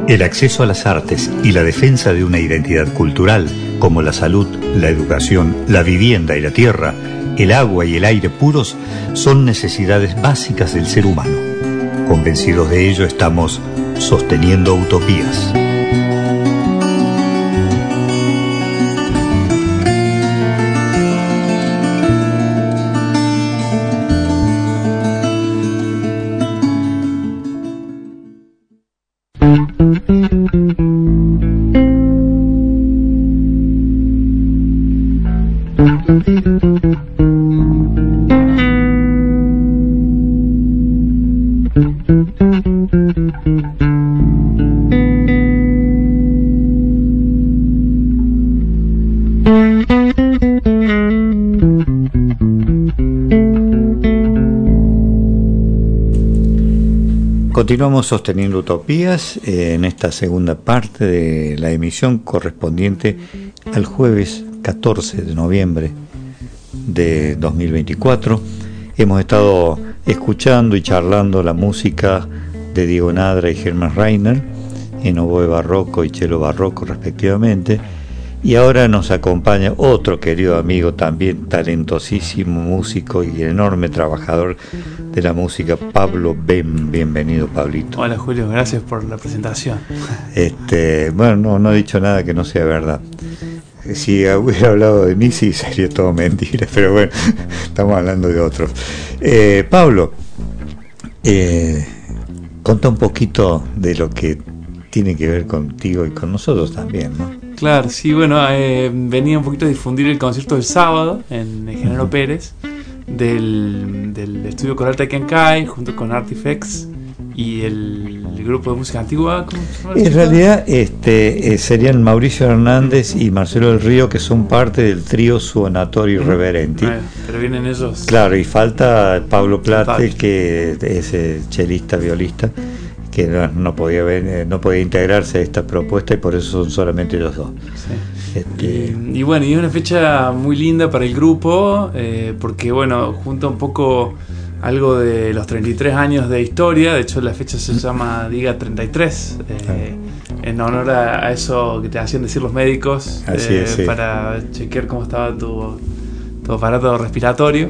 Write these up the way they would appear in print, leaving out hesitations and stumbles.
El acceso a las artes y la defensa de una identidad cultural, como la salud, la educación, la vivienda y la tierra, el agua y el aire puros, son necesidades básicas del ser humano. Convencidos de ello, estamos sosteniendo utopías. Continuamos sosteniendo utopías en esta segunda parte de la emisión correspondiente al jueves 14 de noviembre de 2024. Hemos estado escuchando y charlando la música de Diego Nadra y Germán Reiner en oboe barroco y cello barroco respectivamente, y ahora nos acompaña otro querido amigo, también talentosísimo músico y enorme trabajador de la música, Pablo Ben. Bienvenido, Pablito. Hola, Julio, gracias por la presentación. Bueno, no he dicho nada que no sea verdad. Si hubiera hablado de mí, sí, sería todo mentira, pero bueno, estamos hablando de otros. Pablo, conta un poquito de lo que tiene que ver contigo y con nosotros también, ¿no? Claro, sí, bueno, venía un poquito a difundir el concierto del sábado en General Pérez del estudio coral Takiancay junto con Artifex y el grupo de música antigua. ¿Cómo se llama? En realidad serían Mauricio Hernández y Marcelo del Río, que son parte del trío Suonatorio Irreverenti. Pero vienen ellos. Claro, y falta Pablo Plate, que es chelista, violista, que no podía integrarse a esta propuesta, y por eso son solamente los dos. Sí. Y bueno, y es una fecha muy linda para el grupo, porque bueno, junta un poco algo de los 33 años de historia. De hecho, la fecha se llama Diga 33, en honor a eso que te hacían decir los médicos, sí, para chequear cómo estaba tu aparato respiratorio.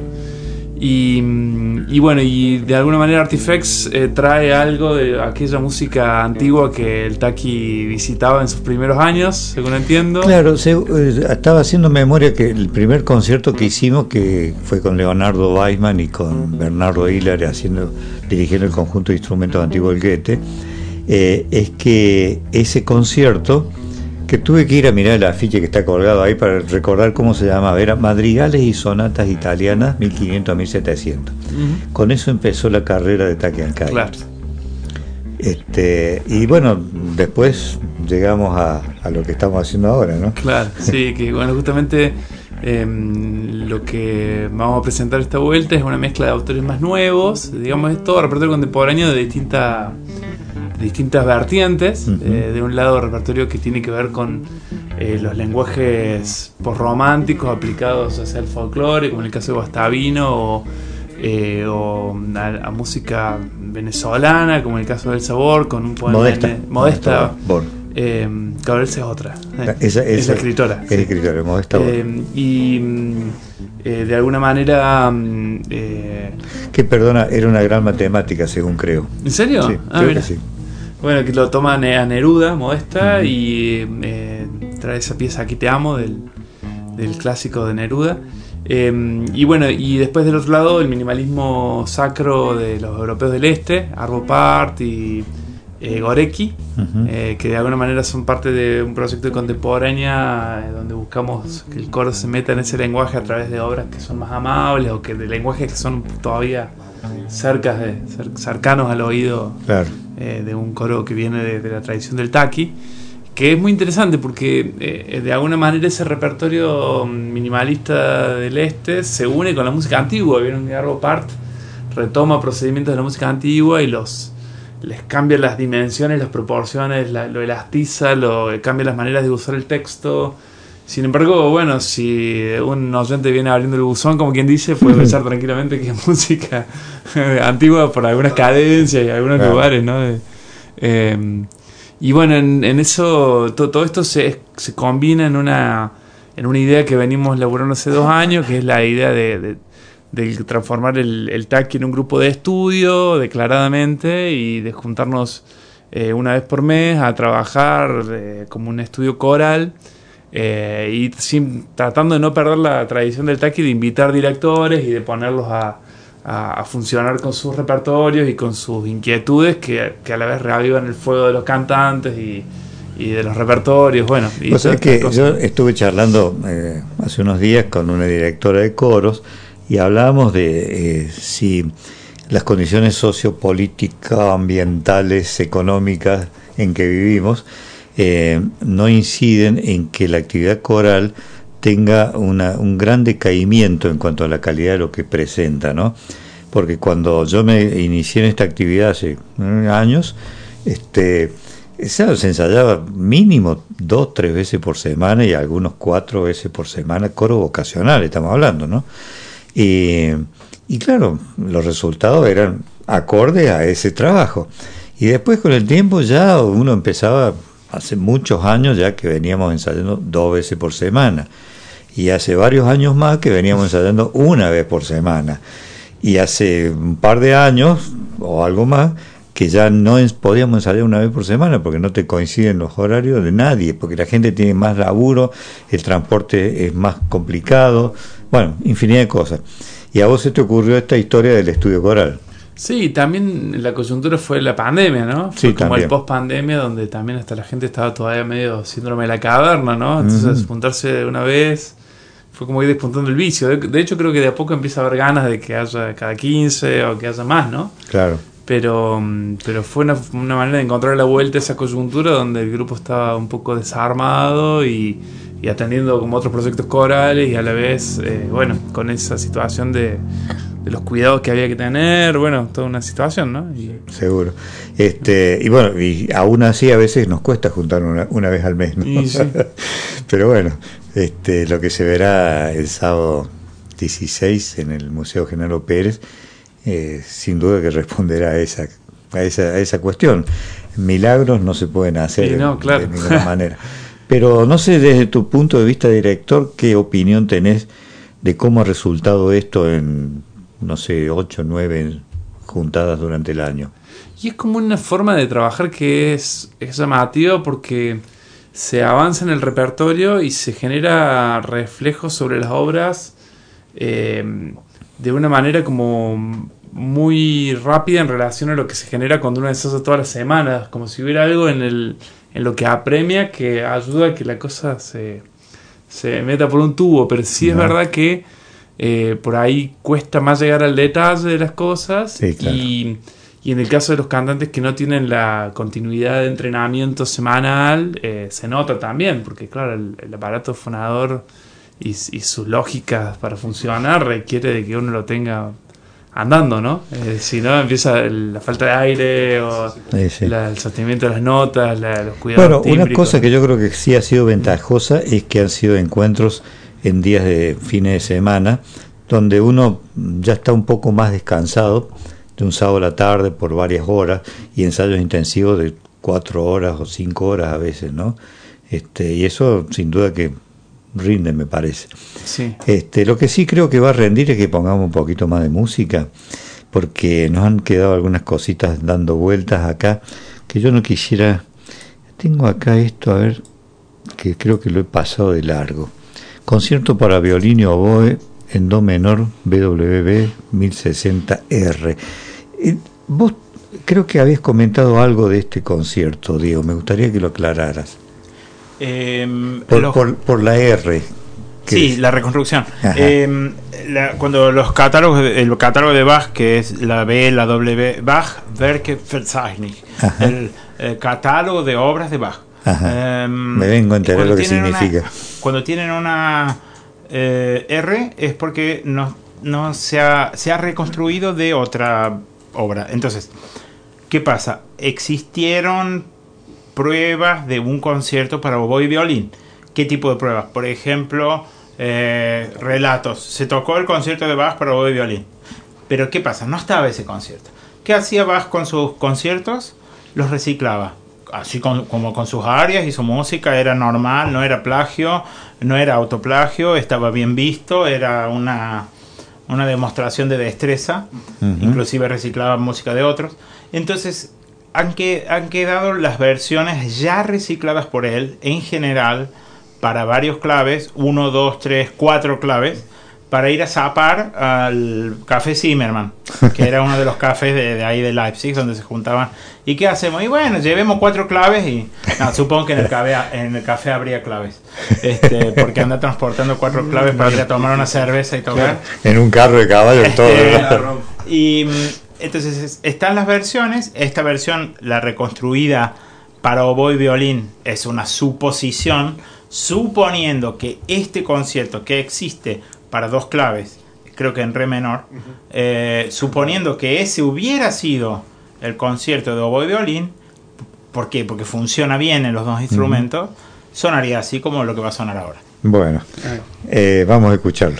Y bueno, y de alguna manera Artifex trae algo de aquella música antigua que el Taki visitaba en sus primeros años, según entiendo. Claro, estaba haciendo memoria que el primer concierto que hicimos, que fue con Leonardo Weissman y con Bernardo Hiller dirigiendo el conjunto de instrumentos antiguos del Goethe, es que ese concierto, que tuve que ir a mirar el afiche que está colgado ahí para recordar cómo se llamaba, era Madrigales y Sonatas Italianas 1500 a 1700. Con eso empezó la carrera de Takiancay. Claro. Y bueno, después llegamos a lo que estamos haciendo ahora, ¿no? Claro, sí, que bueno, justamente lo que vamos a presentar esta vuelta es una mezcla de autores más nuevos, digamos, es todo repertorio contemporáneo de distintas vertientes. De un lado, repertorio que tiene que ver con los lenguajes posrománticos aplicados hacia el folclore, como en el caso de Guastavino, o a música venezolana, como en el caso del Sabor, con un poema Modesta. Claro, esa es otra. Es la escritora. Es la escritora, Modesta. De alguna manera. Que, perdona, era una gran matemática, según creo. ¿En serio? Sí, creo que sí. Bueno, que lo toma a Neruda, Modesta, y trae esa pieza Aquí te amo del clásico de Neruda. Y bueno, y después del otro lado, el minimalismo sacro de los europeos del este, Arvo Pärt y Gorecki, que de alguna manera son parte de un proyecto de contemporánea donde buscamos que el coro se meta en ese lenguaje a través de obras que son más amables, o que de lenguajes que son todavía cercanos al oído. Claro. De un coro que viene de la tradición del Taki, que es muy interesante porque de alguna manera ese repertorio minimalista del este se une con la música antigua. Vieron que Arvo Pärt retoma procedimientos de la música antigua y les cambia las dimensiones, las proporciones, lo elastiza, cambia las maneras de usar el texto. Sin embargo, bueno, si un oyente viene abriendo el buzón, como quien dice, puede pensar tranquilamente que es música antigua por algunas cadencias y algunos lugares, ¿no? Y bueno, en eso, todo esto se combina en una idea que venimos laburando hace 2 años, que es la idea de transformar el TACI en un grupo de estudio, declaradamente, y de juntarnos una vez por mes a trabajar como un estudio coral, y tratando de no perder la tradición del TACI de invitar directores y de ponerlos a funcionar con sus repertorios y con sus inquietudes que a la vez reavivan el fuego de los cantantes y de los repertorios. Bueno, y o sea que yo estuve charlando hace unos días con una directora de coros y hablábamos de si las condiciones sociopolíticas, ambientales, económicas en que vivimos no inciden en que la actividad coral tenga un gran decaimiento en cuanto a la calidad de lo que presenta, ¿no? Porque cuando yo me inicié en esta actividad hace años, se ensayaba mínimo 2-3 veces por semana y algunos 4 veces por semana, coro vocacional estamos hablando, ¿no? Y claro, los resultados eran acordes a ese trabajo. Y después con el tiempo ya uno empezaba, hace muchos años ya que veníamos ensayando 2 veces por semana. Y hace varios años más que veníamos ensayando 1 vez por semana. Y hace un par de años o algo más que ya no podíamos ensayar 1 vez por semana porque no te coinciden los horarios de nadie, porque la gente tiene más laburo, el transporte es más complicado, bueno, infinidad de cosas. Y a vos se te ocurrió esta historia del estudio coral. Sí, también la coyuntura fue la pandemia, ¿no? Sí, fue como también. el post-pandemia, donde también hasta la gente estaba todavía medio síndrome de la caverna, ¿no? Entonces, juntarse una vez fue como ir despuntando el vicio. De hecho, creo que de a poco empieza a haber ganas de que haya cada 15 o que haya más, ¿no? Claro. Pero fue una manera de encontrar la vuelta a esa coyuntura donde el grupo estaba un poco desarmado y atendiendo como otros proyectos corales y a la vez, bueno, con esa situación de los cuidados que había que tener, bueno, toda una situación, ¿no? Seguro. Y bueno, y aún así a veces nos cuesta juntar una vez al mes, ¿no? Sí. Pero bueno, lo que se verá el sábado 16 en el Museo Genaro Pérez, sin duda que responderá a esa cuestión. Milagros no se pueden hacer de ninguna manera. Pero no sé, desde tu punto de vista, director, ¿qué opinión tenés de cómo ha resultado esto en, no sé, 8 o 9 juntadas durante el año? Y es como una forma de trabajar que es llamativa porque se avanza en el repertorio y se genera reflejos sobre las obras de una manera como muy rápida en relación a lo que se genera cuando uno deshace todas las semanas, como si hubiera algo en lo que apremia que ayuda a que la cosa se meta por un tubo, pero sí es verdad que por ahí cuesta más llegar al detalle de las cosas. Sí, claro. Y en el caso de los cantantes que no tienen la continuidad de entrenamiento semanal, se nota también, porque claro, el aparato fonador y sus lógicas para funcionar requiere de que uno lo tenga andando, ¿no? Si no, empieza la falta de aire o el sostenimiento de las notas, los cuidados tímbricos. Una cosa que yo creo que sí ha sido ventajosa es que han sido encuentros en días de fines de semana donde uno ya está un poco más descansado, de un sábado a la tarde por varias horas y ensayos intensivos de 4 horas o 5 horas a veces, ¿no? Y eso sin duda que rinde, me parece. Sí. Lo que sí creo que va a rendir es que pongamos un poquito más de música, porque nos han quedado algunas cositas dando vueltas acá que yo no quisiera. Tengo acá esto, a ver, que creo que lo he pasado de largo. Concierto para violín y oboe en do menor BWV 1060R. Vos creo que habías comentado algo de este concierto, Diego, me gustaría que lo aclararas. Por la R. Sí, la reconstrucción. Cuando el catálogo de Bach, que es la B, la W, Bach Werkeverzeichnis, el catálogo de obras de Bach. Me vengo a enterar lo que significa. Cuando tienen una R es porque no se ha reconstruido de otra obra. Entonces, ¿qué pasa? Existieron pruebas de un concierto para oboe y violín. ¿Qué tipo de pruebas? Por ejemplo, relatos. Se tocó el concierto de Bach para oboe y violín. Pero ¿qué pasa? No estaba ese concierto. ¿Qué hacía Bach con sus conciertos? Los reciclaba. así como con sus arias y su música, era normal, no era plagio, no era autoplagio, estaba bien visto, era una demostración de destreza, inclusive reciclaba música de otros. Entonces han quedado las versiones ya recicladas por él, en general, para varios claves, 1, 2, 3, 4 claves, para ir a zapar al Café Zimmermann, que era uno de los cafés de ahí de Leipzig, donde se juntaban. ¿Y qué hacemos? Y bueno, llevemos 4 claves y... No, supongo que en el café habría claves. Porque anda transportando 4 claves para ir a tomar una cerveza y tocar. En un carro de caballo y todo. Y entonces están las versiones. Esta versión, la reconstruida para oboe y violín, es una suposición, suponiendo que este concierto que existe para 2 claves, creo que en re menor, suponiendo que ese hubiera sido el concierto de oboe y violín, ¿por qué? Porque funciona bien en los 2 instrumentos, sonaría así como lo que va a sonar ahora. Bueno, vamos a escucharlo.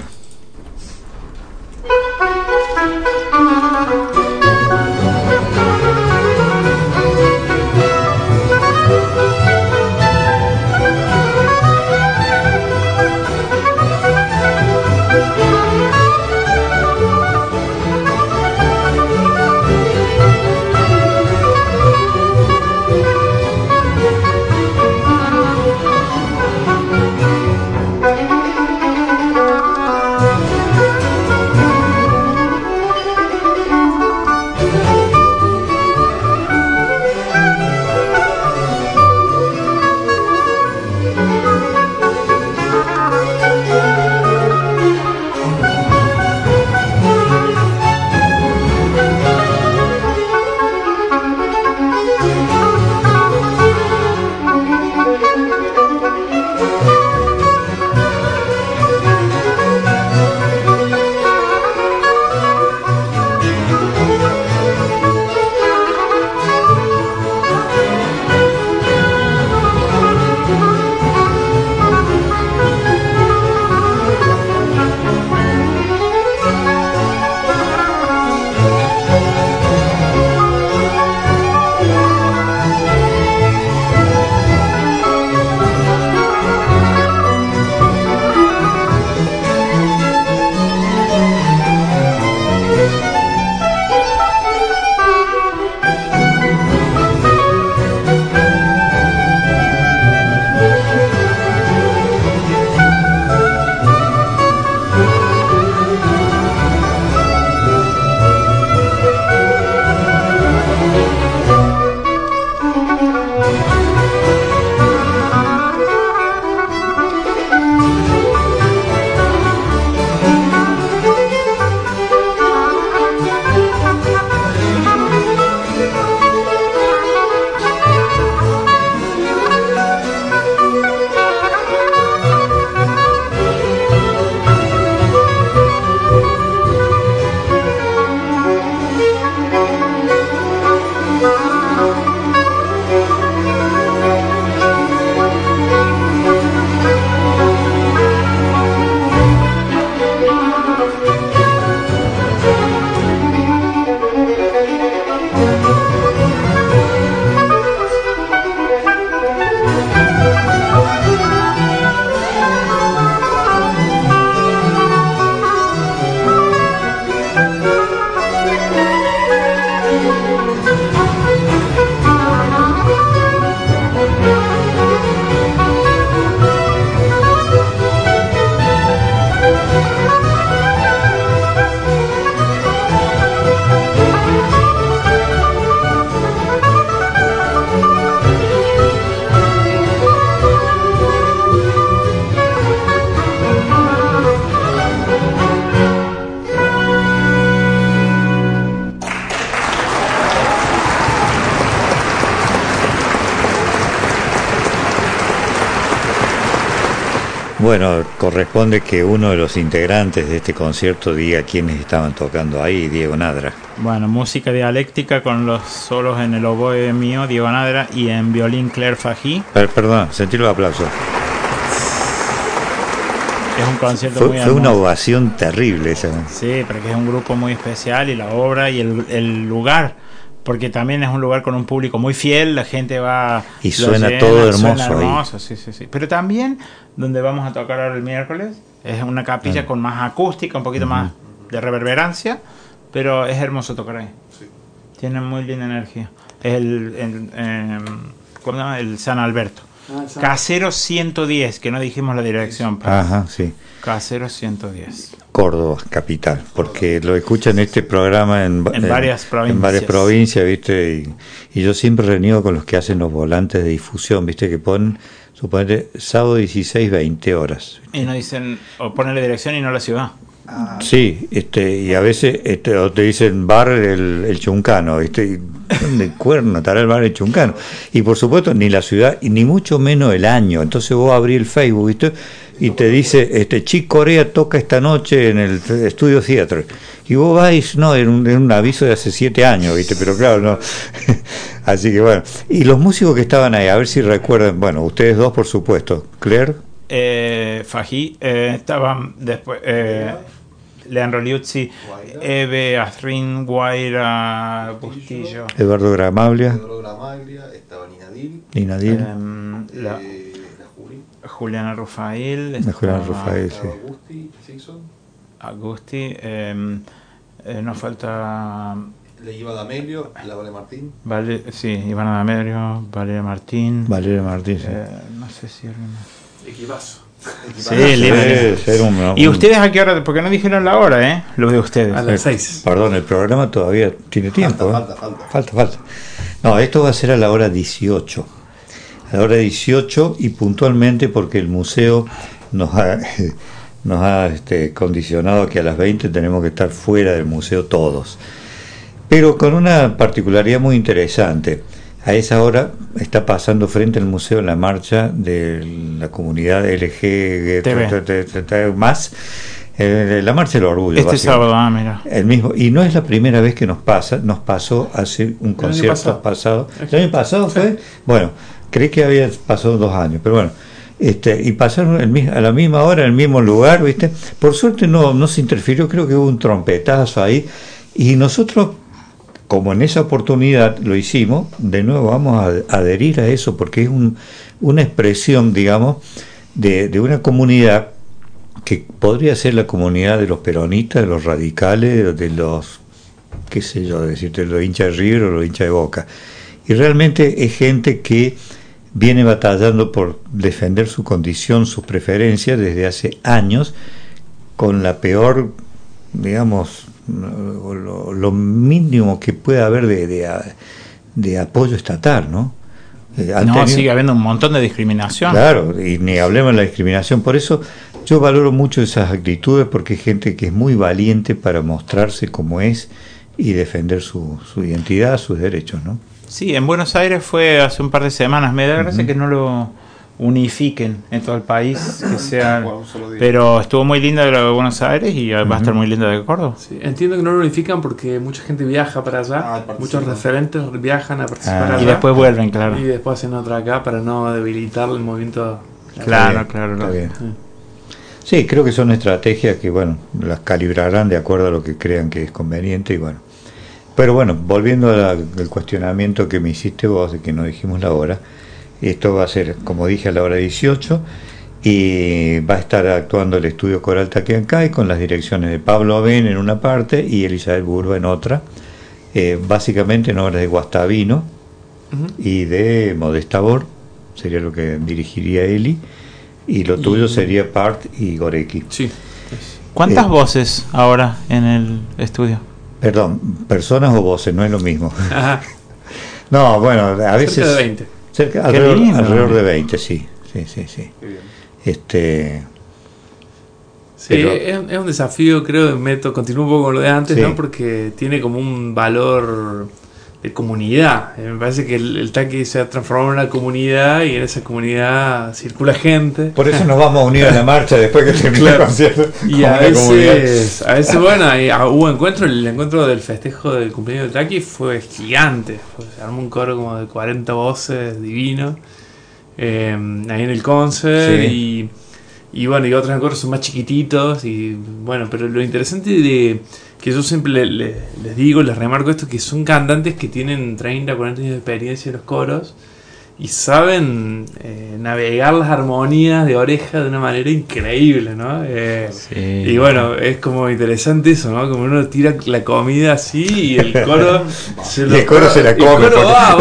Bueno, corresponde que uno de los integrantes de este concierto diga quiénes estaban tocando ahí, Diego Nadra. Bueno, música dialéctica con los solos en el oboe mío, Diego Nadra, y en violín Claire Fagy. Perdón, sentí los aplausos. Es un concierto muy hermoso. Fue una ovación terrible esa. Sí, porque es un grupo muy especial y la obra y el lugar porque también es un lugar con un público muy fiel, la gente va y suena todo hermoso, sí. Pero también donde vamos a tocar ahora el miércoles es una capilla con más acústica, un poquito más de reverberancia, pero es hermoso tocar ahí. Sí. Tiene muy linda energía. Es ¿cómo se llama? El San Alberto. Casero 110, que no dijimos la dirección. Ajá, sí. Casero 110. Córdoba, capital, porque lo escuchan este programa en varias provincias. En varias provincias, ¿viste? Y yo siempre reniego con los que hacen los volantes de difusión, ¿viste? Que ponen, suponete, sábado 16, 20 horas. Y no dicen, o ponen la dirección y no la ciudad. Sí, y a veces o te dicen bar el Chuncano, ¿viste? ¿Dónde cuerno estará el bar el Chuncano? Y por supuesto ni la ciudad, y ni mucho menos el año. Entonces vos abrís el Facebook, ¿viste? Y te dice, Chick Corea toca esta noche en el Studio Theatre. Y vos vais, no, en un aviso de hace 7 años, ¿viste? Pero claro, no. Así que bueno. Y los músicos que estaban ahí, a ver si recuerdan, bueno, ustedes dos por supuesto. Claire. Fají, estaban después... Leandro Liuzzi, Eve, Azrin, Guaira, Bustillo, Eduardo Gramaglia, estaba Ninadil, Juliana Rufail, Agusti, nos falta Ivana D'Amelio, Vale Martín. Ivana D'Amelio, Valeria Martín, sí. No sé si alguien más. Equipazo. Sí, ¿Y ustedes a qué hora? Porque no dijeron la hora, los de ustedes. A las 6. Perdón, el programa todavía tiene tiempo. Falta. No, esto va a ser a la hora 18. A la hora 18 y puntualmente porque el museo nos ha condicionado que a las 20 tenemos que estar fuera del museo todos. Pero con una particularidad muy interesante. A esa hora está pasando frente al museo la marcha de la comunidad LGBT más, la marcha del orgullo. Este sábado, mira. El mismo, y no es la primera vez que nos pasó hace un concierto pasado. ¿El año pasado fue? Sí. Bueno, creí que había pasado 2 años, pero bueno. Y pasaron a la misma hora, en el mismo lugar, ¿viste? Por suerte no se interfirió, creo que hubo un trompetazo ahí, y nosotros, como en esa oportunidad lo hicimos, de nuevo vamos a adherir a eso, porque es una expresión, digamos, de una comunidad que podría ser la comunidad de los peronistas, de los radicales, de los, qué sé yo, decirte, los hinchas de River o los hinchas de Boca. Y realmente es gente que viene batallando por defender su condición, sus preferencias desde hace años, con la peor, digamos, lo mínimo que pueda haber de apoyo estatal, ¿no? Sigue habiendo un montón de discriminación. Claro, y ni hablemos de la discriminación. Por eso yo valoro mucho esas actitudes, porque hay gente que es muy valiente para mostrarse como es y defender su identidad, sus derechos, ¿no? Sí, en Buenos Aires fue hace un par de semanas. Me da gracia que no lo unifiquen en todo el país, que sea, pero estuvo muy linda de lo de Buenos Aires y va a estar muy linda de Córdoba. Sí, entiendo que no lo unifican porque mucha gente viaja para allá, muchos referentes viajan a participar allá y después vuelven, claro, y después hacen otra acá para no debilitar el movimiento. Claro. Está bien. Sí, creo que son estrategias que, bueno, las calibrarán de acuerdo a lo que crean que es conveniente y bueno. Pero bueno, volviendo al cuestionamiento que me hiciste vos de que no dijimos la hora. Esto va a ser, como dije, a la hora 18 y va a estar actuando el Estudio Coral Taquiancay con las direcciones de Pablo Abén en una parte y Elizabeth Burba en otra, básicamente en obras de Guastavino y de Modesta Bor, sería lo que dirigiría Eli, y lo tuyo sería Part y Gorecki. Sí. ¿Cuántas voces ahora en el estudio? Perdón, personas o voces, no es lo mismo. Ajá. No, bueno, a veces... Cerca de 20. Alrededor de 20, sí. Sí, es un desafío, creo, continúo un poco con lo de antes, sí. ¿No? Porque tiene como un valor de comunidad. Me parece que el Taqui se ha transformado en una comunidad y en esa comunidad circula gente. Por eso nos vamos a unir a la marcha después que termine el concierto. Y a veces, bueno, hubo el encuentro del festejo del cumpleaños del Taqui fue gigante. Se armó un coro como de 40 voces, divino, ahí en el concert, sí. y bueno, y otros coros son más chiquititos, y bueno, pero lo interesante de que yo siempre les digo, les remarco esto, que son cantantes que tienen 30, 40 años de experiencia en los coros y saben navegar las armonías de oreja de una manera increíble, ¿no? Y bueno, es como interesante eso, ¿no? Como uno tira la comida así y el coro se la come. El coro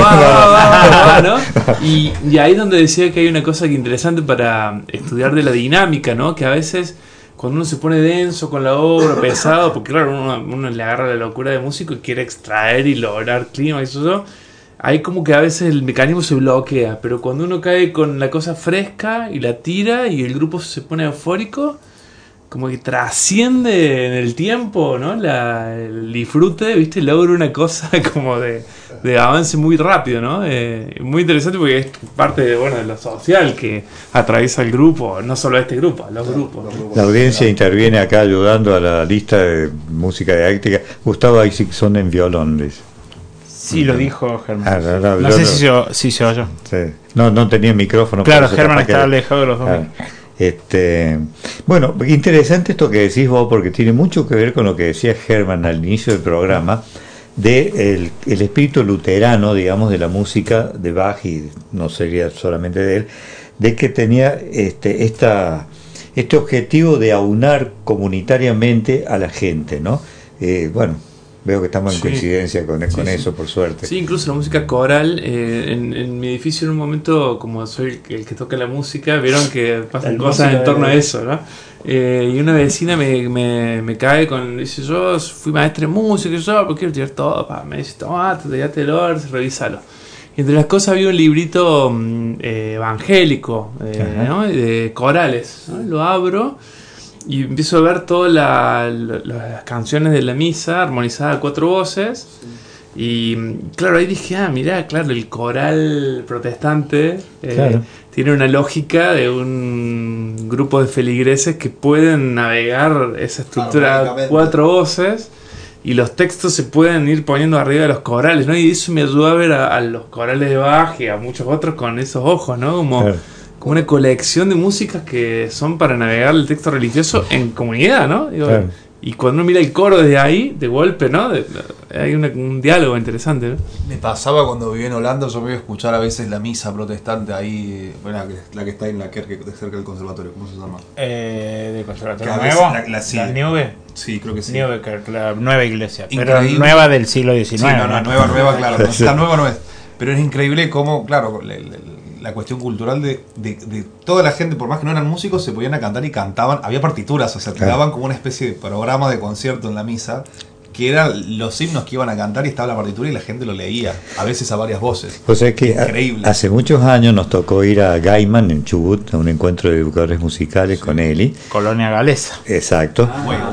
va, ¿no? Y ahí es donde decía que hay una cosa que interesante para estudiar de la dinámica, ¿no? Que a veces cuando uno se pone denso con la obra, pesado, porque claro, uno le agarra la locura de músico y quiere extraer y lograr clima y eso. Ahí como que a veces el mecanismo se bloquea, pero cuando uno cae con la cosa fresca y la tira y el grupo se pone eufórico, como que trasciende en el tiempo, ¿no? El disfrute, ¿viste? Logra una cosa como de avance muy rápido, ¿no? Muy interesante porque es parte de lo social que atraviesa el grupo, no solo este grupo, los grupos. La audiencia interviene acá ayudando a la lista de música didáctica. Gustavo Isaacson en violón, dice. Sí, lo dijo Germán. No sé si se oyó. Sí. No tenía micrófono. Claro, Germán estaba alejado de los dos. Bueno, interesante esto que decís vos, porque tiene mucho que ver con lo que decía Germán al inicio del programa, de el espíritu luterano, digamos, de la música de Bach, y no sería solamente de él, de que tenía este objetivo de aunar comunitariamente a la gente, ¿no? Veo que estamos en coincidencia con eso, por suerte. Sí, incluso la música coral. En mi edificio, en un momento, como soy el que toca la música, vieron que pasan cosas en torno a eso, ¿no? Y una vecina me cae dice: yo fui maestra de música, yo quiero tirar todo. Me dice: tomate, revísalo. Y entre las cosas había un librito evangélico, ¿no? De corales, ¿no? Lo abro y empiezo a ver todas las canciones de la misa armonizadas a 4 voces. Y claro, ahí dije, mirá, claro, el coral protestante tiene una lógica de un grupo de feligreses que pueden navegar esa estructura a 4 voces y los textos se pueden ir poniendo arriba de los corales, ¿no? Y eso me ayudó a ver a los corales de Bach y a muchos otros con esos ojos, ¿no? Como una colección de músicas que son para navegar el texto religioso en comunidad, ¿no? Y cuando uno mira el coro desde ahí, de golpe, ¿no? Hay un diálogo interesante, ¿no? Me pasaba cuando vivía en Holanda, yo me iba a escuchar a veces la misa protestante ahí, la que está en la Kerk, cerca del conservatorio, ¿cómo se llama? ¿Del conservatorio nuevo? ¿La Nieuwe? Sí, creo que sí. Nieuwe Kerk, la nueva iglesia. Increíble. Pero nueva del siglo XIX. Sí, nueva, claro. La nueva no es. Pero es increíble cómo, claro, la cuestión cultural de toda la gente, por más que no eran músicos, se podían a cantar y cantaban. Había partituras, o sea, te daban como una especie de programa de concierto en la misa, que eran los himnos que iban a cantar y estaba la partitura y la gente lo leía, a veces a varias voces. O sea que increíble. Hace muchos años nos tocó ir a Gaiman en Chubut, a un encuentro de educadores musicales con Eli. Colonia galesa. Exacto.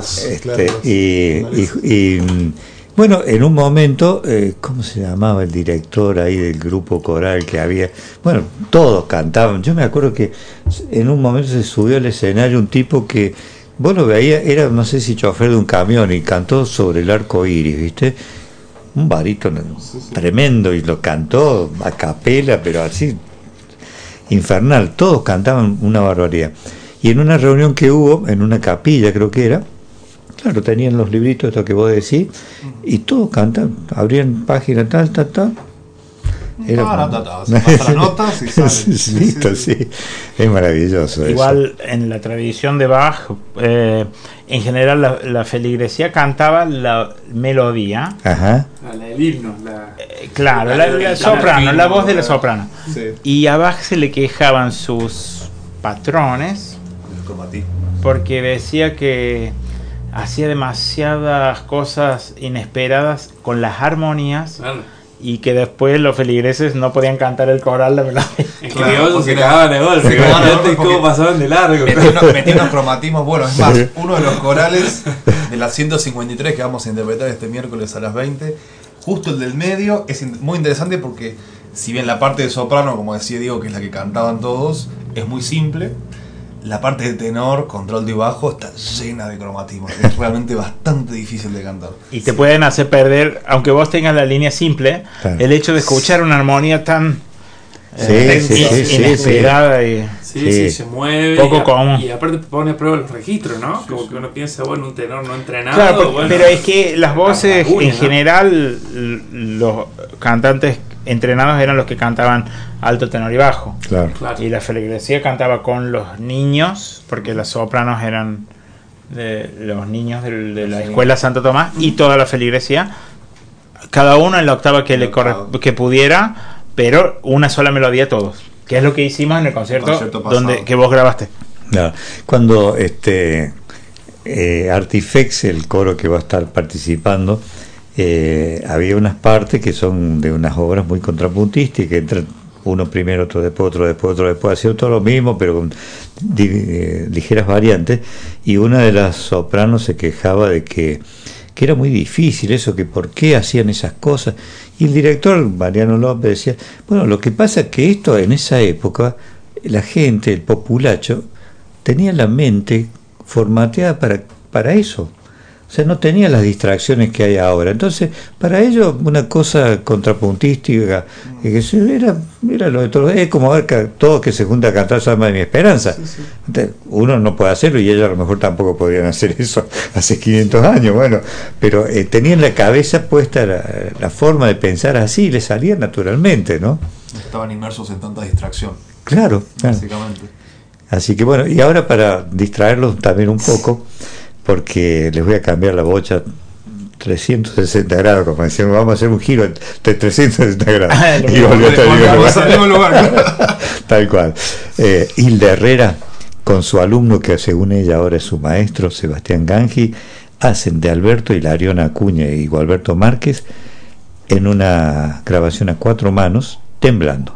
Bueno, en un momento, ¿cómo se llamaba el director ahí del grupo coral que había? Bueno, todos cantaban. Yo me acuerdo que en un momento se subió al escenario un tipo que, vos lo veías, era, no sé si chofer de un camión, y cantó sobre el arco iris, ¿viste? Un barítono tremendo, y lo cantó a capela, pero así, infernal. Todos cantaban una barbaridad. Y en una reunión que hubo, en una capilla creo que era, claro, tenían los libritos, esto que vos decís, y todos cantan, abrían páginas, tal. Se pasa las notas y sale. Listo, sí. Es maravilloso. Igual eso. En la tradición de Bach, en general la feligresía cantaba la melodía. Ajá. La del himno. Claro, la soprano, la voz de la soprano. Sí. Y a Bach se le quejaban sus patrones, porque decía que hacía demasiadas cosas inesperadas con las armonías y que después los feligreses no podían cantar el coral la melodía. Claro, se cagaban de golpe. ¿Cómo pasaban de largo? Metí unos cromatismos. Bueno, es más, uno de los corales de las 153 que vamos a interpretar este miércoles a las 20, justo el del medio, es muy interesante porque si bien la parte de soprano, como decía Diego, que es la que cantaban todos, es muy simple, la parte de tenor, control de bajo, está llena de cromatismo. Es realmente bastante difícil de cantar. Y te pueden hacer perder, aunque vos tengas la línea simple, el hecho de escuchar una armonía tan inesperada. Sí, se mueve. Poco común. Y aparte pone a prueba los registros, ¿no? Como que uno piensa, bueno, un tenor no entrenado. Claro, bueno, pero es que las voces, Agulla, en ¿no? general, los cantantes entrenados eran los que cantaban alto, tenor y bajo. Claro. Claro. Y la feligresía cantaba con los niños, porque las sopranos eran de los niños de la escuela Santo Tomás, y toda la feligresía, cada uno en la octava que que pudiera, pero una sola melodía todos, que es lo que hicimos en el concierto que vos grabaste. Claro. Cuando Artifex, el coro que va a estar participando, había unas partes que son de unas obras muy contrapuntísticas, que entran uno primero, otro después, otro después, otro después, hacía todo lo mismo, pero con ligeras variantes, y una de las sopranos se quejaba de que era muy difícil eso, que por qué hacían esas cosas, y el director, Mariano López, decía, bueno, lo que pasa es que esto en esa época, la gente, el populacho, tenía la mente formateada para eso. O sea, no tenía las distracciones que hay ahora. Entonces, para ellos, una cosa contrapuntística, era lo de todos. Es como ver que todos que se juntan a cantar Salma de mi Esperanza. Sí, sí. Entonces, uno no puede hacerlo y ellos a lo mejor tampoco podrían hacer eso hace 500 años. Bueno, pero tenían la cabeza puesta, la forma de pensar así, y les salía naturalmente, ¿no? Estaban inmersos en tanta distracción. Claro. Básicamente. Así que bueno, y ahora para distraerlos también un poco, porque les voy a cambiar la bocha 360 grados, como decíamos, vamos a hacer un giro de 360 grados. Y volvió a estar en el lugar. Tal cual. Hilda Herrera, con su alumno, que según ella ahora es su maestro, Sebastián Gangi, hacen de Alberto Hilarión Acuña y Gualberto Márquez en una grabación a 4 manos, Temblando.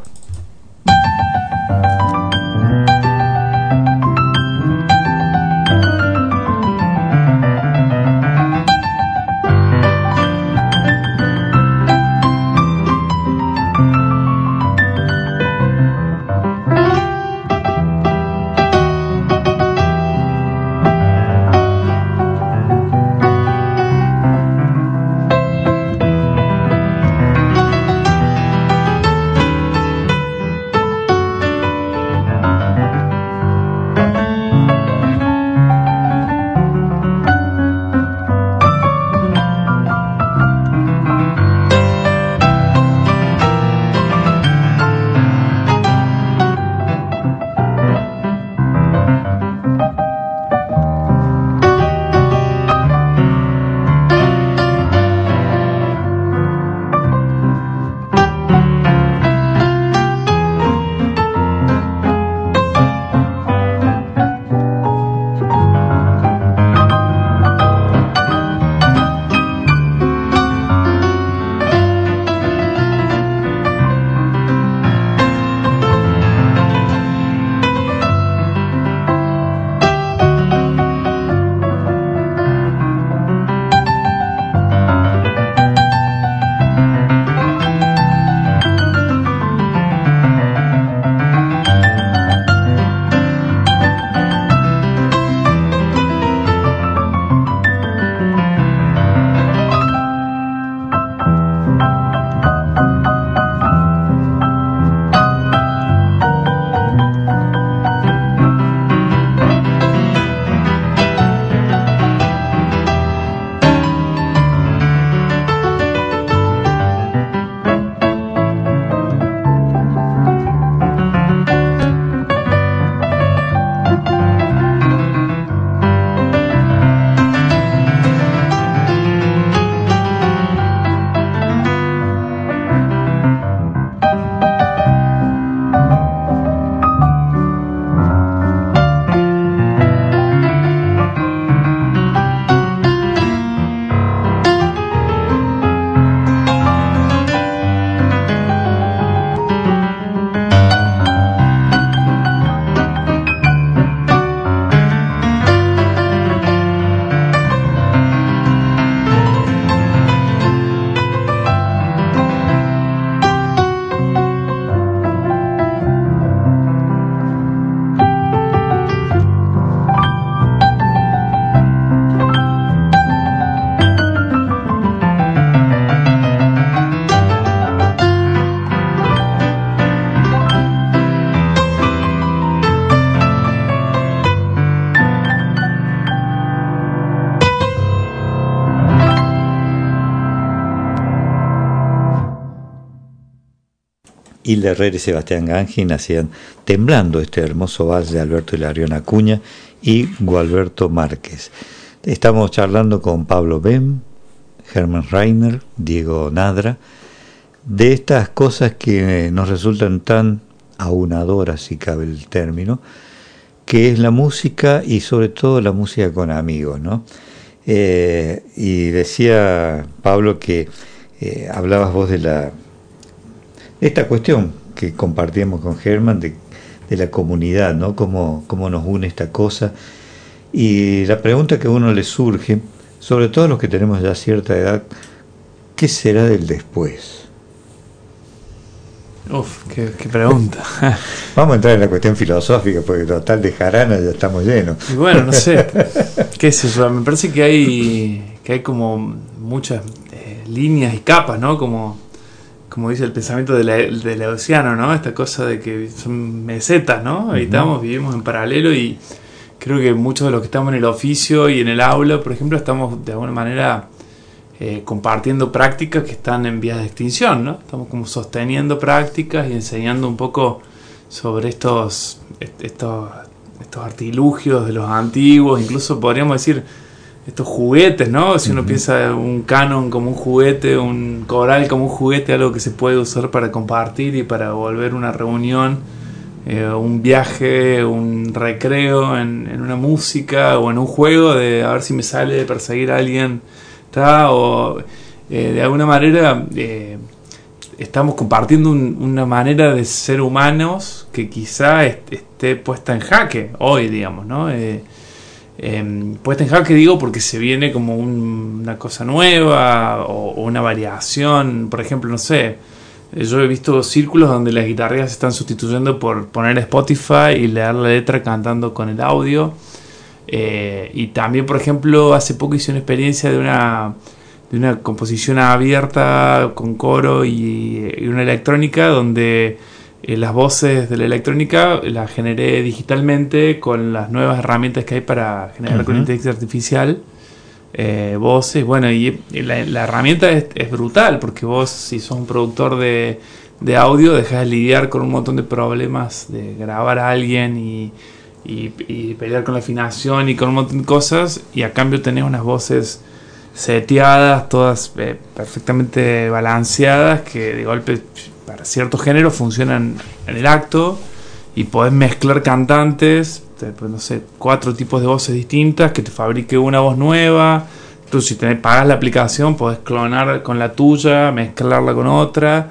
Hilda Herrera y Sebastián Gangin hacían Temblando, este hermoso vals de Alberto Hilarión Acuña y Gualberto Márquez. Estamos charlando con Pablo Bem, Hermann Reiner, Diego Nadra, de estas cosas que nos resultan tan aunadoras, si cabe el término, que es la música y sobre todo la música con amigos, ¿no? Y decía Pablo que hablabas vos de esta cuestión que compartíamos con Hermann de la comunidad, ¿no? Cómo nos une esta cosa. Y la pregunta que a uno le surge, sobre todo los que tenemos ya cierta edad, ¿qué será del después? Uf, qué pregunta. Vamos a entrar en la cuestión filosófica, porque total de jarana ya estamos llenos. Y bueno, no sé, qué sé yo, me parece que hay como muchas líneas y capas, ¿no? Como dice el pensamiento del Laosiano, ¿no? Esta cosa de que son mesetas, ¿no? Vivimos en paralelo y creo que muchos de los que estamos en el oficio y en el aula, por ejemplo, estamos de alguna manera compartiendo prácticas que están en vías de extinción, ¿no? Estamos como sosteniendo prácticas y enseñando un poco sobre estos artilugios de los antiguos, incluso podríamos decir estos juguetes, ¿no? Si uno piensa un canon como un juguete, un coral como un juguete, algo que se puede usar para compartir y para volver una reunión, un viaje, un recreo en una música o en un juego de a ver si me sale de perseguir a alguien, o de alguna manera estamos compartiendo una manera de ser humanos que quizá esté puesta en jaque hoy, digamos, ¿no? Puesta en jaque digo porque se viene como una cosa nueva o una variación, por ejemplo, no sé, yo he visto círculos donde las guitarras se están sustituyendo por poner Spotify y leer la letra cantando con el audio. Y también, por ejemplo, hace poco hice una experiencia de una composición abierta con coro y una electrónica donde las voces de la electrónica las generé digitalmente con las nuevas herramientas que hay para generar con inteligencia artificial voces. Bueno, y la herramienta es brutal porque vos, si sos un productor de audio, dejás de lidiar con un montón de problemas de grabar a alguien y pelear con la afinación y con un montón de cosas, y a cambio tenés unas voces seteadas, todas perfectamente balanceadas, que de golpe para ciertos géneros funcionan en el acto, y podés mezclar cantantes, pues, no sé, 4 tipos de voces distintas, que te fabrique una voz nueva. Entonces, si pagás la aplicación, podés clonar con la tuya, mezclarla con otra.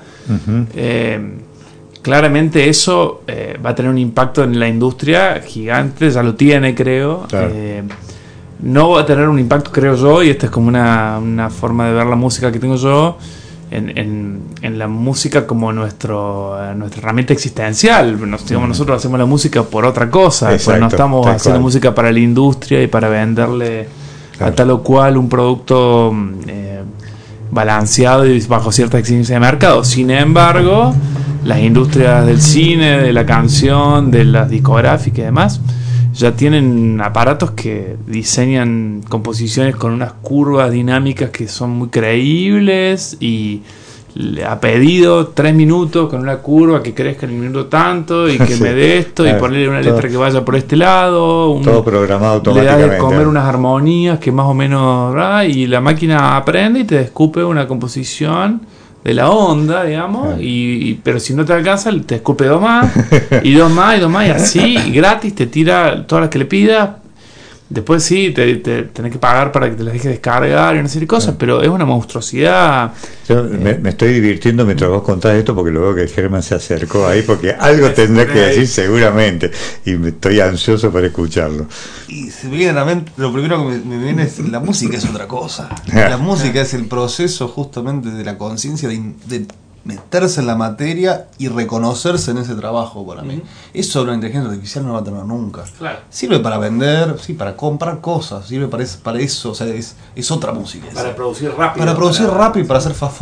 Claramente eso va a tener un impacto en la industria gigante, ya lo tiene, creo. Claro. No va a tener un impacto, creo yo, y esta es como una forma de ver la música que tengo yo, en la música como nuestra herramienta existencial. Nosotros hacemos la música por otra cosa. Exacto, pues no estamos haciendo música para la industria y para venderle a tal o cual un producto balanceado y bajo cierta exigencia de mercado. Sin embargo, las industrias del cine, de la canción, de las discográficas y demás, ya tienen aparatos que diseñan composiciones con unas curvas dinámicas que son muy creíbles, y a pedido 3 minutos con una curva que crezca en el minuto tanto y que sí, me dé esto, claro, y ponerle una letra que vaya por este lado, todo programado automáticamente, le da de comer unas armonías que más o menos, y la máquina aprende y te descupe una composición de la onda, digamos, pero si no te alcanza, te escupe 2 más, y 2 más, y 2 más, y así, y gratis, te tira todas las que le pidas. Después sí, te tenés que pagar para que te las dejes descargar y una serie de cosas, pero es una monstruosidad. Yo me estoy divirtiendo mientras vos contás esto, porque luego que Hermann se acercó ahí, porque algo tendrá que decir seguramente, y estoy ansioso para escucharlo. Y se me viene a la mente, lo primero que me viene es: la música es otra cosa. La música es el proceso justamente de la conciencia de meterse en la materia y reconocerse en ese trabajo. Para mí eso la inteligencia artificial no va a tener nunca. Claro. Sirve para vender, sí, para comprar cosas, sirve para eso, o sea, es otra música. Para producir rápido. Para producir rápido y para hacer fast food.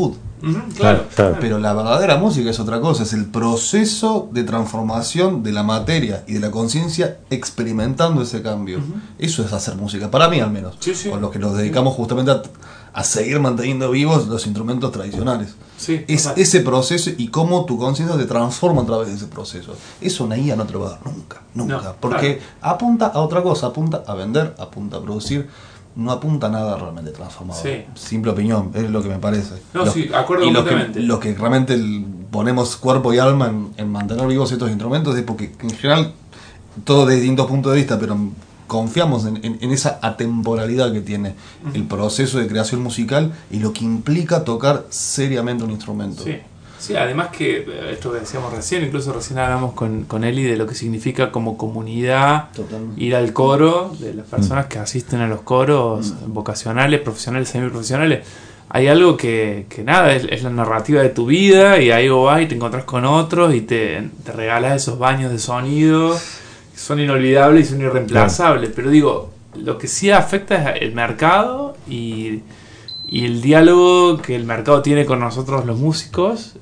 Claro. Pero la verdadera música es otra cosa, es el proceso de transformación de la materia y de la conciencia experimentando ese cambio. Eso es hacer música, para mí al menos. Sí. Con los que nos dedicamos justamente a seguir manteniendo vivos los instrumentos tradicionales. Sí, es total. ese proceso y cómo tu conciencia se transforma a través de ese proceso. Eso una IA no te lo va a dar nunca. No, Porque apunta a otra cosa, apunta a vender, apunta a producir. No apunta a nada realmente transformador. Sí. Simple opinión, es lo que me parece. No, sí, acuerdo y completamente. lo que realmente ponemos cuerpo y alma en mantener vivos estos instrumentos es porque en general, todo de distintos puntos de vista, pero confiamos en esa atemporalidad que tiene el proceso de creación musical y lo que implica tocar seriamente un instrumento. Sí, además que esto que decíamos recién, incluso recién hablamos con Eli de lo que significa como comunidad. Totalmente. Ir al coro, de las personas que asisten a los coros vocacionales, profesionales, semiprofesionales. Hay algo que nada, es la narrativa de tu vida, y ahí vas y te encontrás con otros y te regalas esos baños de sonido que son inolvidables y son irreemplazables. Pero digo, lo que sí afecta es el mercado y el diálogo que el mercado tiene con nosotros los músicos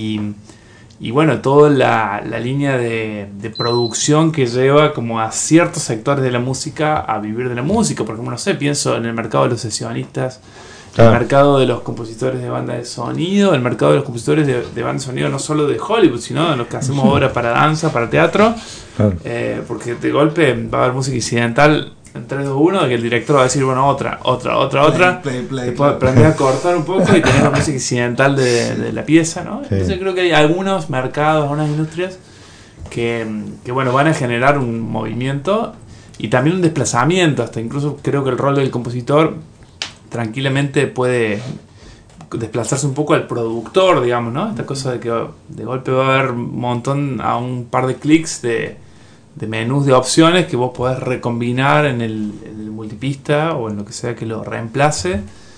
y bueno, toda la línea de producción que lleva como a ciertos sectores de la música a vivir de la música. Por ejemplo, no sé, pienso en el mercado de los sesionistas, el mercado de los compositores de banda de sonido, el mercado de los compositores de banda de sonido no solo de Hollywood, sino de los que hacemos obras para danza, para teatro, porque de golpe va a haber música incidental en 3, 2, 1, de que el director va a decir, bueno, otra. Play, Después aprender a cortar un poco y tener la música incidental de la pieza, ¿no? Entonces creo que hay algunos mercados, algunas industrias que bueno, van a generar un movimiento y también un desplazamiento. Hasta incluso creo que el rol del compositor tranquilamente puede desplazarse un poco al productor, digamos, ¿no? Esta cosa de que de golpe va a haber un montón, a un par de clics de menús de opciones que vos podés recombinar en el multipista o en lo que sea que lo reemplace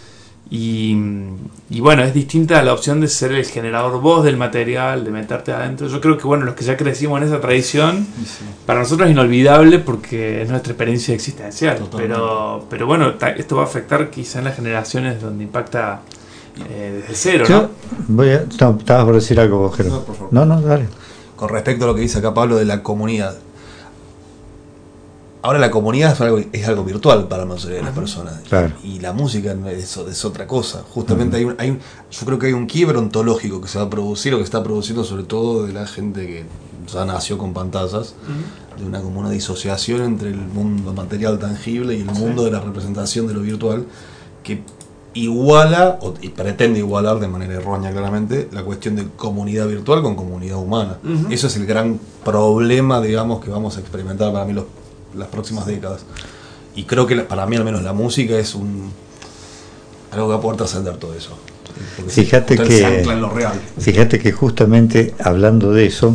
y bueno, es distinta a la opción de ser el generador vos del material, de meterte adentro. Yo creo que bueno, los que ya crecimos en esa tradición, para nosotros es inolvidable porque es nuestra experiencia existencial. Pero bueno, esto va a afectar quizá en las generaciones donde impacta desde cero, ¿no? Estabas por decir algo vos, Jero. No, por favor. No, dale. Con respecto a lo que dice acá Pablo de la comunidad. Ahora la comunidad es algo virtual para la mayoría de las personas. Claro. Y la música es otra cosa. Justamente yo creo que hay un quiebre ontológico que se va a producir, o que está produciendo sobre todo de la gente que ya nació con pantallas, de una disociación entre el mundo material tangible y el mundo de la representación de lo virtual, que iguala y pretende igualar de manera errónea claramente la cuestión de comunidad virtual con comunidad humana. Eso es el gran problema, digamos, que vamos a experimentar para mí las próximas décadas. Y creo que para mí al menos la música es algo que va a poder trascender todo eso. Fíjate se ancla en lo real. Fíjate que justamente hablando de eso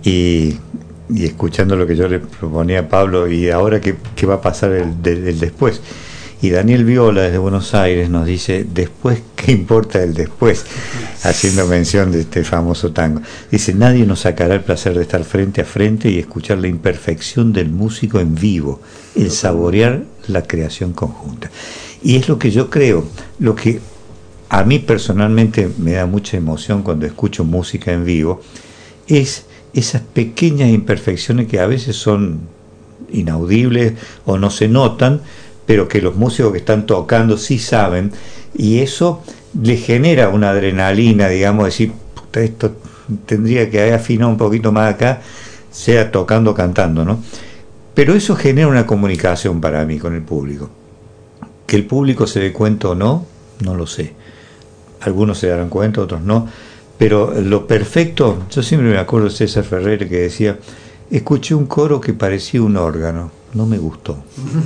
y escuchando lo que yo le proponía a Pablo, y ahora qué va a pasar el después. Y Daniel Viola desde Buenos Aires nos dice, después, ¿qué importa el después? Haciendo mención de este famoso tango. Dice, nadie nos sacará el placer de estar frente a frente y escuchar la imperfección del músico en vivo, el saborear la creación conjunta. Y es lo que yo creo, lo que a mí personalmente me da mucha emoción cuando escucho música en vivo, es esas pequeñas imperfecciones que a veces son inaudibles o no se notan, pero que los músicos que están tocando sí saben, y eso le genera una adrenalina, digamos, decir, puta, esto tendría que haber afinado un poquito más acá, sea tocando o cantando, ¿no? Pero eso genera una comunicación para mí con el público. Que el público se dé cuenta o no, no lo sé. Algunos se darán cuenta, otros no. Pero lo perfecto, yo siempre me acuerdo de César Ferrer que decía, escuché un coro que parecía un órgano, no me gustó.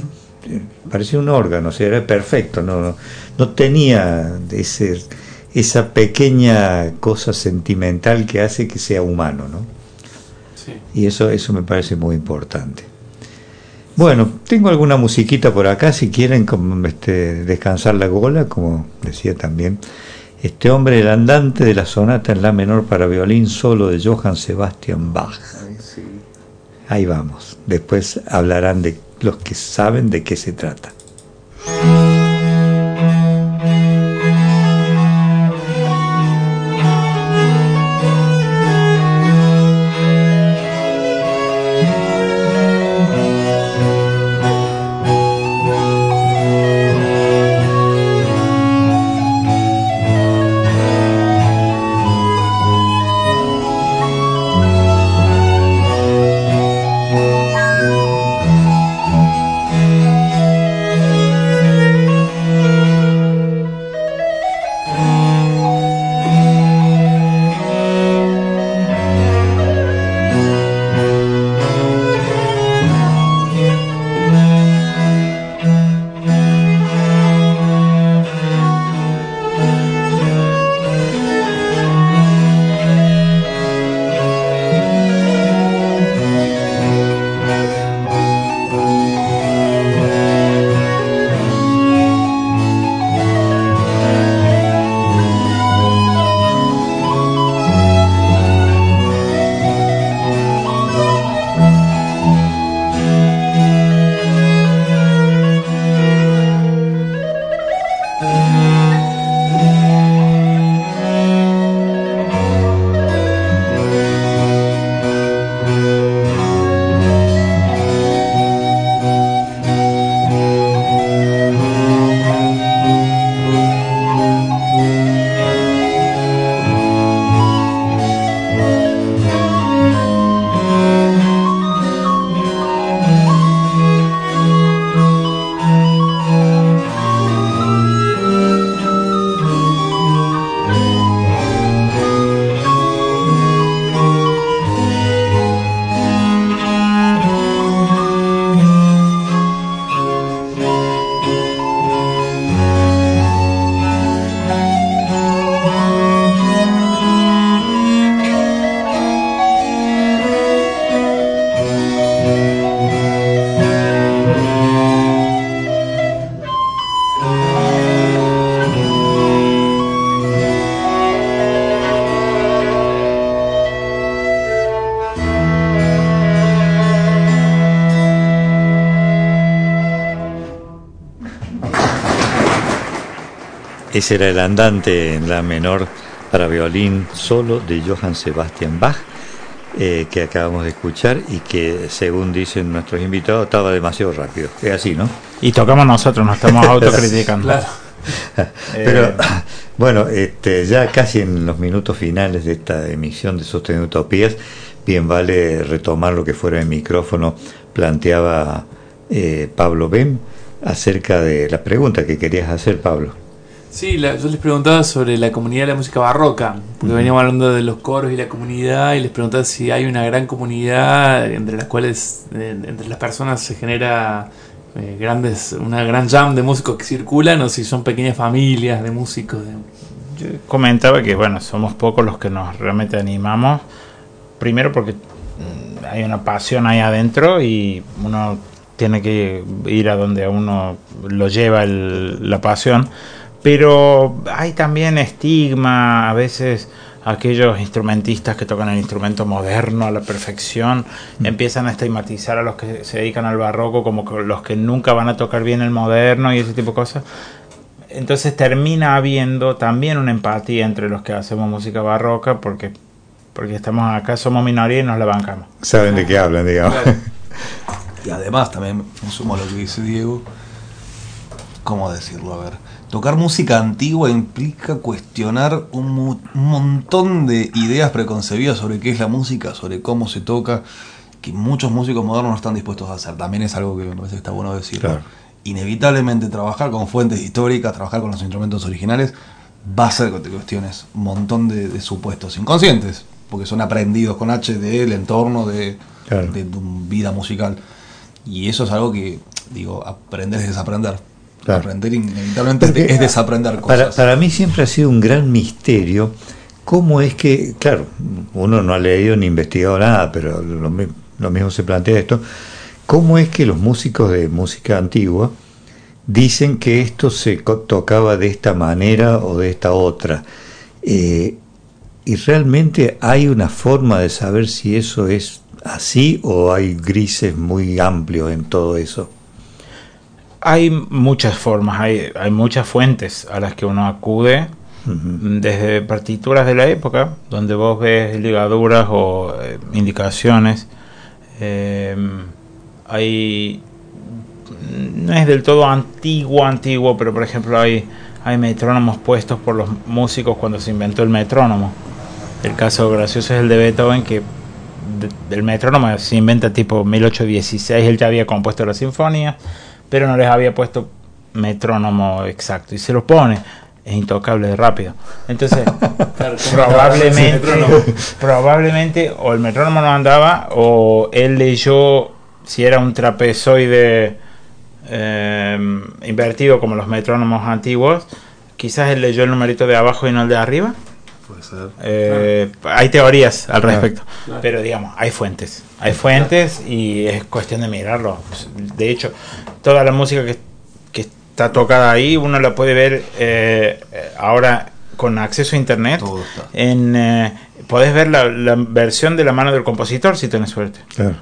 Parecía un órgano, o sea, era perfecto, no tenía esa pequeña cosa sentimental que hace que sea humano, ¿no? Sí. Y eso me parece muy importante. Bueno, tengo alguna musiquita por acá, si quieren descansar la gola, como decía también este hombre, el andante de la sonata en la menor para violín solo de Johann Sebastian Bach. Ahí vamos, después hablarán de los que saben de qué se trata. Ese era el andante en la menor para violín solo de Johann Sebastian Bach, que acabamos de escuchar y que, según dicen nuestros invitados, estaba demasiado rápido. Es así, ¿no? Y tocamos nosotros, nos estamos autocriticando. Claro. Pero bueno, ya casi en los minutos finales de esta emisión de Sosteniendo Utopías, bien vale retomar lo que fuera el micrófono planteaba Pablo Bem acerca de la pregunta que querías hacer, Pablo. Sí, yo les preguntaba sobre la comunidad de la música barroca, porque veníamos hablando de los coros y la comunidad, y les preguntaba si hay una gran comunidad entre las cuales, entre las personas se genera una gran jam de músicos que circulan, o si son pequeñas familias de músicos. Yo comentaba que, bueno, somos pocos los que nos realmente animamos, primero porque hay una pasión ahí adentro y uno tiene que ir a donde a uno lo lleva la pasión. Pero hay también estigma, a veces aquellos instrumentistas que tocan el instrumento moderno a la perfección empiezan a estigmatizar a los que se dedican al barroco como los que nunca van a tocar bien el moderno y ese tipo de cosas. Entonces termina habiendo también una empatía entre los que hacemos música barroca porque estamos acá, somos minoría y nos la bancamos. Saben de qué hablan, digamos. Y además también, me sumo a lo que dice Diego, ¿cómo decirlo? A ver, tocar música antigua implica cuestionar un montón de ideas preconcebidas sobre qué es la música, sobre cómo se toca, que muchos músicos modernos no están dispuestos a hacer. También es algo que me parece que está bueno decir. Claro. Inevitablemente trabajar con fuentes históricas, trabajar con los instrumentos originales, va a hacer que te cuestiones un montón de supuestos inconscientes, porque son aprendidos con H del entorno de tu vida musical. Y eso es algo que, digo, aprender es desaprender. Claro. Aprender inevitablemente es desaprender cosas. Para mí siempre ha sido un gran misterio cómo es que, claro, uno no ha leído ni investigado nada, pero lo mismo se plantea esto, cómo es que los músicos de música antigua dicen que esto se tocaba de esta manera o de esta otra. Y realmente hay una forma de saber si eso es así o hay grises muy amplios en todo eso. Hay muchas formas, hay muchas fuentes a las que uno acude, desde partituras de la época, donde vos ves ligaduras o indicaciones. No es del todo antiguo, pero por ejemplo hay metrónomos puestos por los músicos cuando se inventó el metrónomo. El caso gracioso es el de Beethoven, que del metrónomo se inventa tipo 1816, él ya había compuesto la sinfonía, pero no les había puesto metrónomo exacto, y se lo pone, es intocable de rápido. Entonces, probablemente o el metrónomo no andaba, o él leyó, si era un trapezoide invertido como los metrónomos antiguos, quizás él leyó el numerito de abajo y no el de arriba. Puede ser. Hay teorías al respecto, pero digamos, hay fuentes y es cuestión de mirarlo. De hecho, toda la música que está tocada ahí uno la puede ver ahora con acceso a internet. Podés ver la versión de la mano del compositor si tenés suerte. Claro.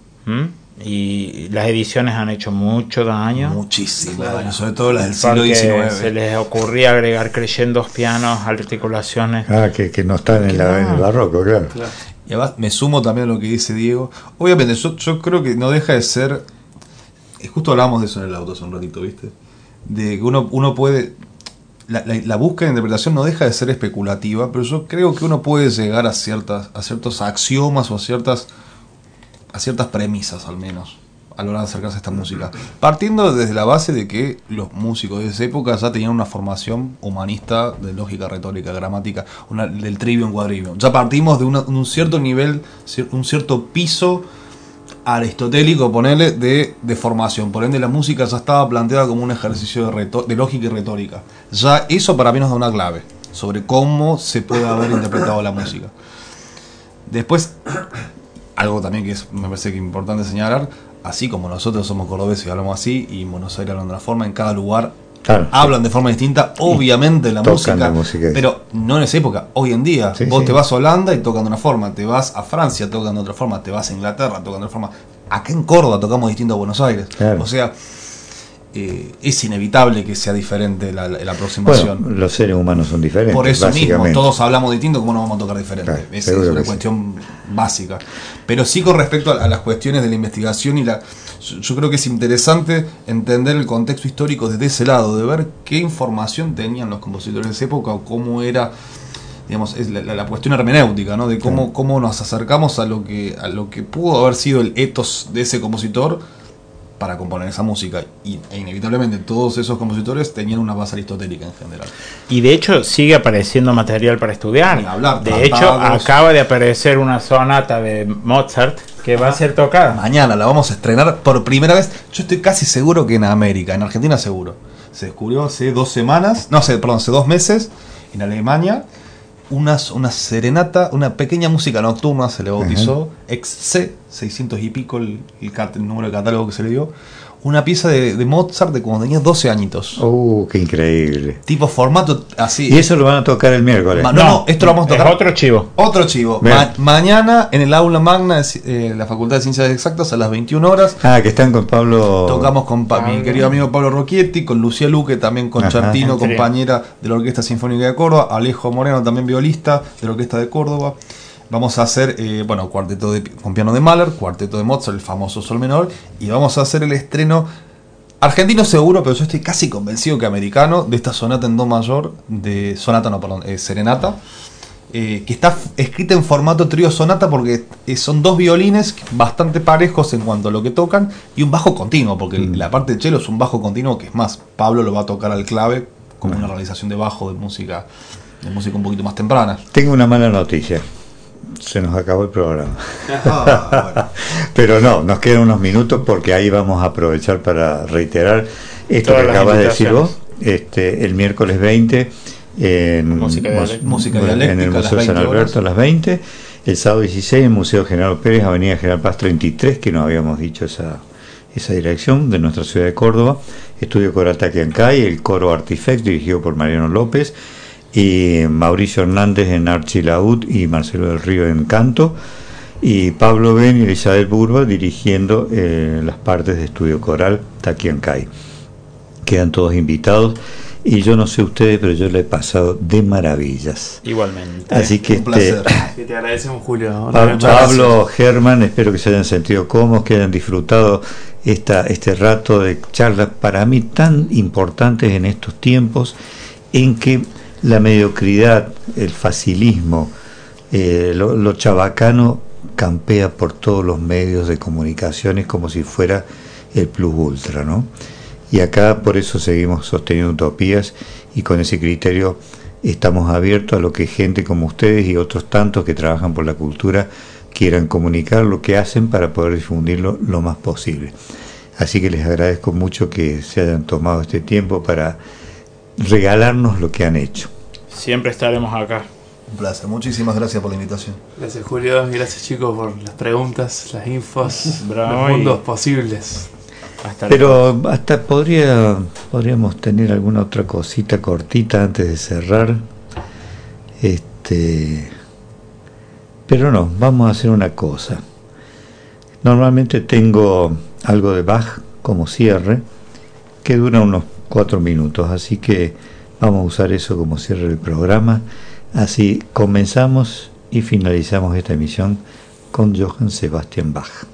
Y las ediciones han hecho mucho daño. Muchísimo daño, sobre todo las del siglo XIX. Se les ocurría agregar crescendos, pianos, articulaciones. Que no están en el barroco, claro. Y además me sumo también a lo que dice Diego. Obviamente, yo creo que no deja de ser. Justo hablamos de eso en el auto hace un ratito, ¿viste? De que uno puede. La búsqueda de interpretación no deja de ser especulativa, pero yo creo que uno puede llegar a ciertos axiomas o a ciertas premisas, al menos, a la hora de acercarse a esta música. Partiendo desde la base de que los músicos de esa época ya tenían una formación humanista de lógica, retórica, gramática, del trivium, quadrivium. Ya partimos de un cierto nivel, un cierto piso aristotélico, ponerle, de formación. Por ende, la música ya estaba planteada como un ejercicio de lógica y retórica. Ya eso para mí nos da una clave sobre cómo se puede haber interpretado la música. Después, algo también que me parece que es importante señalar, así como nosotros somos cordobeses y hablamos así, y en Buenos Aires hablan de otra forma, en cada lugar hablan de forma distinta, obviamente la música, pero no en esa época, hoy en día. Vos te vas a Holanda y tocan de una forma, te vas a Francia, tocan de otra forma, te vas a Inglaterra, tocan de otra forma. Acá en Córdoba tocamos distinto a Buenos Aires. O sea, es inevitable que sea diferente la aproximación. Bueno, los seres humanos son diferentes. Por eso mismo, básicamente. todos hablamos distinto, ¿cómo no vamos a tocar diferente? Claro, Es seguro una que cuestión básica. Pero sí, con respecto a las cuestiones de la investigación yo creo que es interesante entender el contexto histórico desde ese lado, de ver qué información tenían los compositores de esa época o cómo era, digamos, es la cuestión hermenéutica, ¿no? De cómo nos acercamos a lo que pudo haber sido el ethos de ese compositor para componer esa música, e inevitablemente todos esos compositores tenían una base aristotélica en general. Y de hecho sigue apareciendo material para estudiar. Ni hablar, de hecho, acaba de aparecer una sonata de Mozart que va a ser tocada. Mañana la vamos a estrenar por primera vez. Yo estoy casi seguro que en América, en Argentina seguro. Se descubrió hace 2 meses, en Alemania, una serenata, una pequeña música nocturna, se le bautizó, ex-C, 600 y pico el número de catálogo que se le dio. Una pieza de Mozart de cuando tenía 12 añitos. Qué increíble. Tipo formato así. Y eso lo van a tocar el miércoles. No, esto lo vamos a tocar. Es otro chivo. Otro chivo. Mañana en el aula magna de la Facultad de Ciencias Exactas a las 21 horas. Que están con Pablo. Tocamos con mi querido amigo Pablo Rocchietti, con Lucía Luque, también concertino, compañera de la Orquesta Sinfónica de Córdoba, Alejo Moreno, también violista de la Orquesta de Córdoba. Vamos a hacer, cuarteto con piano de Mahler, cuarteto de Mozart, el famoso Sol menor, y vamos a hacer el estreno argentino seguro, pero yo estoy casi convencido que americano, de esta sonata en do mayor, serenata, que está escrita en formato trío sonata porque son 2 violines bastante parejos en cuanto a lo que tocan y un bajo continuo, porque la parte de cello es un bajo continuo, que es más, Pablo lo va a tocar al clave como una realización de bajo de música un poquito más temprana. Tengo una mala noticia. Se nos acabó el programa. Bueno. Pero no, nos quedan unos minutos porque ahí vamos a aprovechar para reiterar esto todas que acabas de decir vos. invitaciones. El miércoles 20 en Música dialéctica en el Museo San Alberto a las 20. El sábado 16 en el Museo General Pérez, Avenida General Paz 33, que nos habíamos dicho esa dirección de nuestra ciudad de Córdoba. Estudio Coral Taquiancay, el coro Artifex dirigido por Mariano López, y Mauricio Hernández en Archilaúd y Marcelo del Río en canto, y Pablo Ben y Elizabeth Burba dirigiendo las partes de estudio coral Taquiancay. Quedan todos invitados y yo no sé ustedes, pero yo le he pasado de maravillas. Igualmente. Así que Un placer. Te agradecemos, Julio. Pablo, Germán, espero que se hayan sentido cómodos, que hayan disfrutado este rato de charlas para mí tan importantes en estos tiempos en que la mediocridad, el facilismo, lo chabacano campea por todos los medios de comunicaciones como si fuera el plus ultra, ¿no? Y acá por eso seguimos sosteniendo utopías y con ese criterio estamos abiertos a lo que gente como ustedes y otros tantos que trabajan por la cultura quieran comunicar lo que hacen para poder difundirlo lo más posible. Así que les agradezco mucho que se hayan tomado este tiempo para regalarnos lo que han hecho. Siempre estaremos acá. Un placer, muchísimas gracias por la invitación. Gracias, Julio, y gracias, chicos, por las preguntas, las infos, Bravo, los mundos posibles. Pero hasta podríamos tener alguna otra cosita cortita antes de cerrar. Pero no, vamos a hacer una cosa. Normalmente tengo algo de Bach como cierre que dura unos 4 minutos, así que vamos a usar eso como cierre del programa. Así comenzamos y finalizamos esta emisión con Johann Sebastian Bach.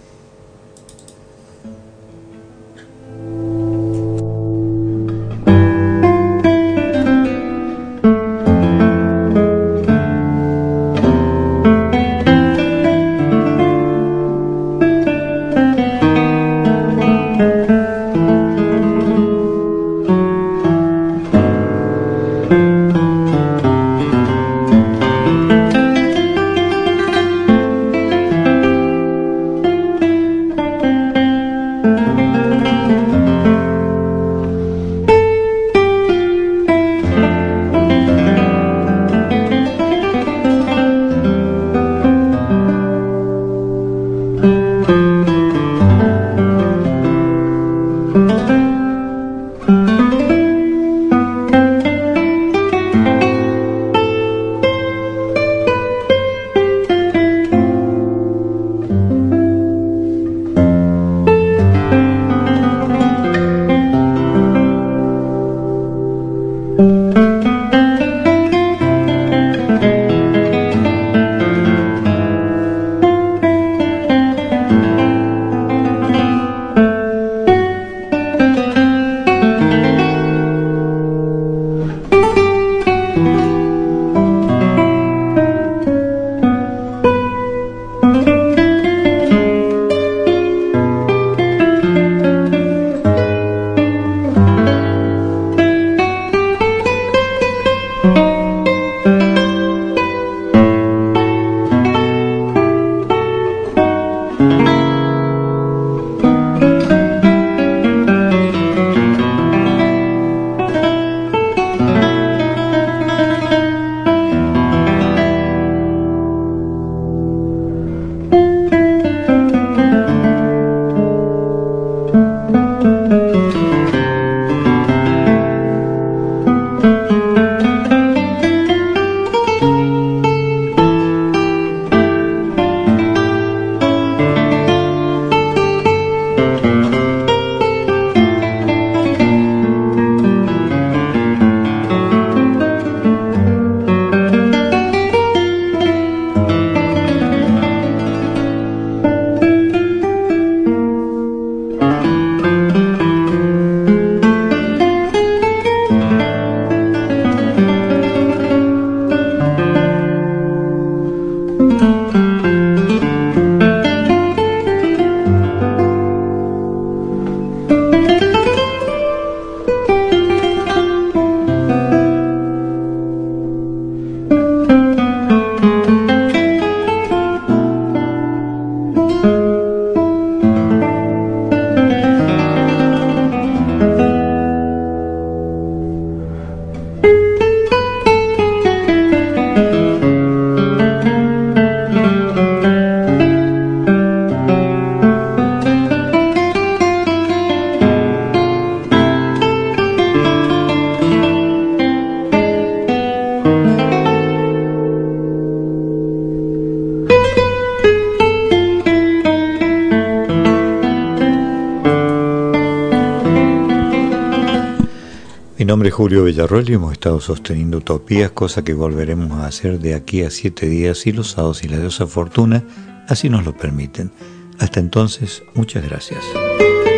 Mi nombre es Julio Villarroel y hemos estado sosteniendo Utopías, cosa que volveremos a hacer de aquí a 7 días si los sábados y la diosa Fortuna así nos lo permiten. Hasta entonces, muchas gracias.